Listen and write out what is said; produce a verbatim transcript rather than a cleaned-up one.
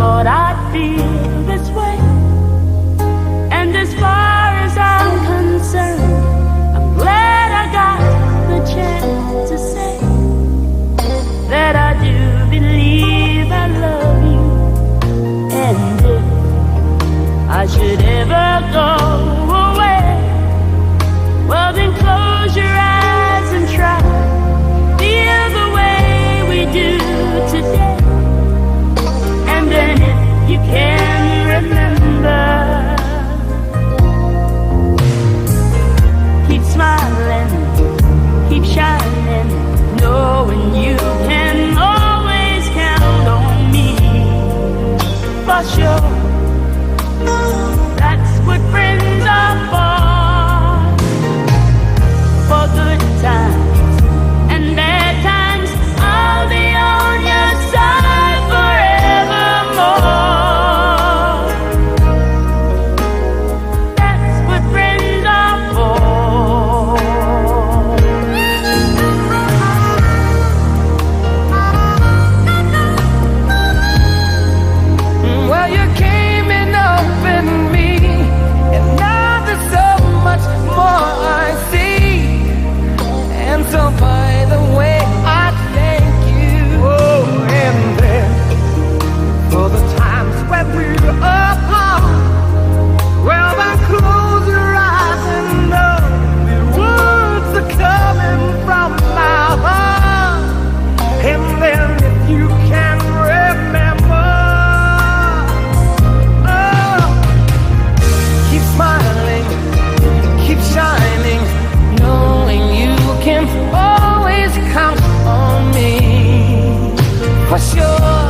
thought I'd feel this way. And as far as I'm concerned, I'm glad I got the chance to say that I do believe I love you. And if I should ever go away, well then close your eyes and try feel the way we do today. And then if you can remember, keep smiling, keep shining, knowing you can always count on me. For sure, that's what friends are for. For good times and bad times, I'll be on your side forevermore. That's what friends are for. Well, you came in open me, and now there's so much more I see. And so by the way, I thank you. Oh, and then for the times when we were apart, well then close your eyes and know the words are coming from my heart. And then if you can remember, oh, keep smiling, keep shining, knowing you can always count on me. For sure.